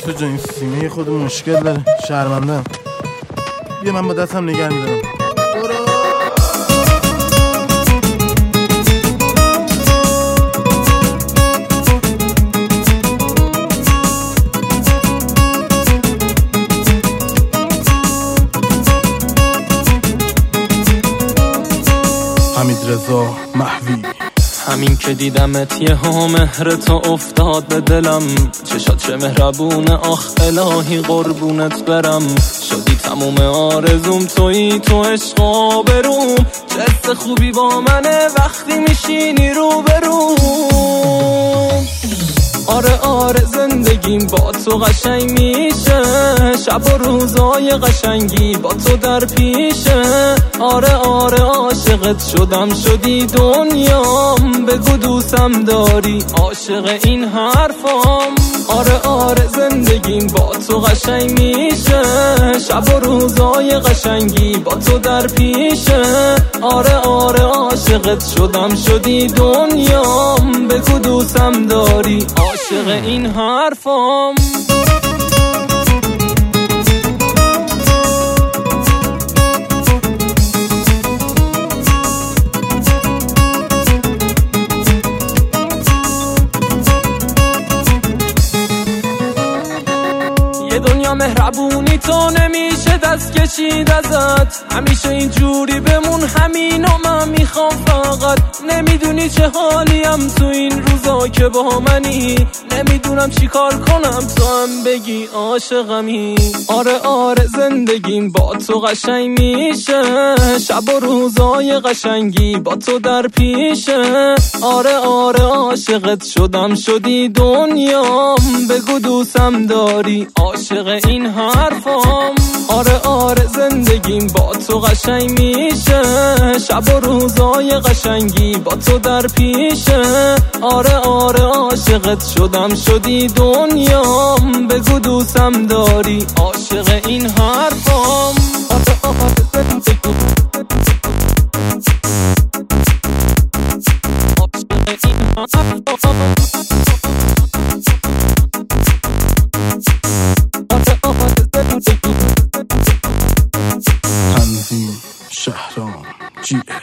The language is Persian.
تو جا این سینه خود مشکل داره، شرمندم. بیا من با دستم نگه میدارم. حمید رضا محوی. همین که دیدمت یه ها مهر تو افتاد به دلم، چشات چه مهربونه، آخ الهی قربونت برم. شدی تموم آرزوم، تویی تو عشق آبروم. چه حس خوبی با منه وقتی میشینی رو برو. آره زندگیم با تو قشنگ میشه، شب و روزای قشنگی با تو در پیشه. آره عاشقت شدم، شدی دنیام. بگو دوستم داری، عاشق این حرفام. آره زندگیم با تو قشنگ میشه، شب و روزای قشنگی با تو در پیشه. آره عاشقت شدم، شدی دنیام. بگو دوستم داری، عاشق این حرفام. یه دنیا مهربونی تو نمیشه دست کشید ازت. همیشه اینجوری بمون، همینو من میخوام فقط. نمیدونی چه حالیم تو این روزا که با منی. نمیدونم چی کار کنم تو هم بگی عاشقمی. آره زندگیم با تو قشنگ میشه، شب و روزای قشنگی با تو در پیشه. آره عاشقت شدم، شدی دنیام. بگو دوستم داری، عاشق این حرفام. آره زندگیم با تو قشنگ میشه، شب و روزای قشنگی با تو در پیشه. آره عاشقت شدم، شدی دنیام. بگو دوستم داری، عاشق این حرفام. تنظیم شهرام GS.